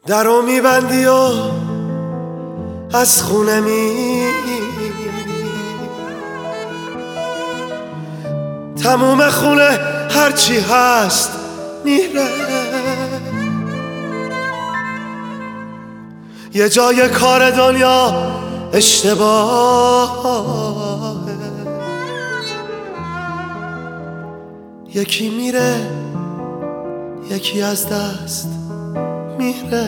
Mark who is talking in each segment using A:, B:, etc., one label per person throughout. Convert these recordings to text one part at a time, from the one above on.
A: درو میبندی و از خونه میری، تموم خونه هرچی هست میره، یه جای کار دنیا اشتباهه، یکی میره یکی از دست میره.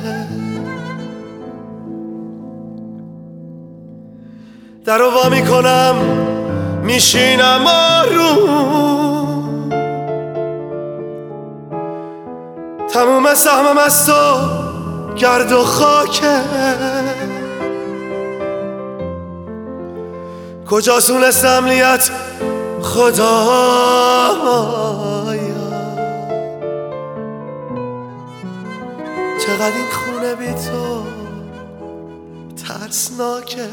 A: درو وا میکنم میشینم آروم، تموم سهمم از تو گرد و خاکه، کجاست امنیت خدایا، چقدر این خونه بی تو ترسناکه.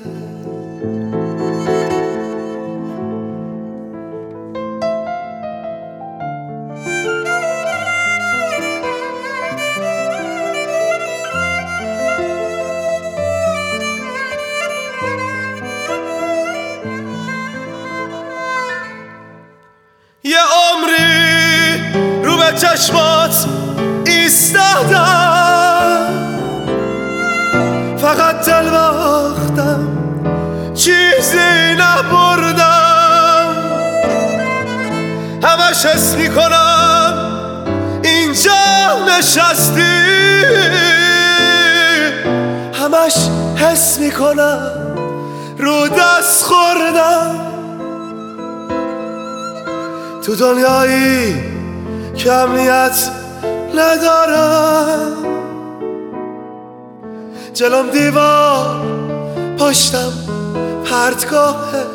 A: یه عمری رو به چشمات ایستادم، فقط دل باختم چیزی نبردم، همش حس میکنم اینجا نشستی، همش حس میکنم رو دست خوردم، تو دنیایی که امنیت ندارم، جلوم دیوار پشتم پرتگاهه،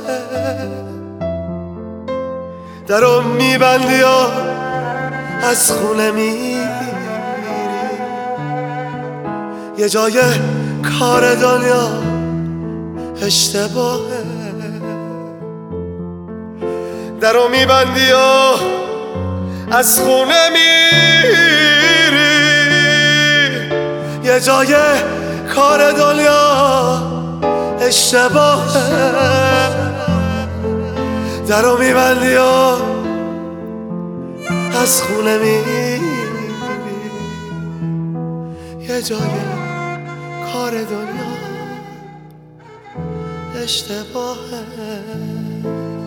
A: درو میبندی و از خونه میری، یه جای کار دنیا اشتباهه، درو میبندی و از خونه میری، یه جای کار دنیا اشتباهه، درو میبندی و از خونه میری، یه جای کار دنیا اشتباهه.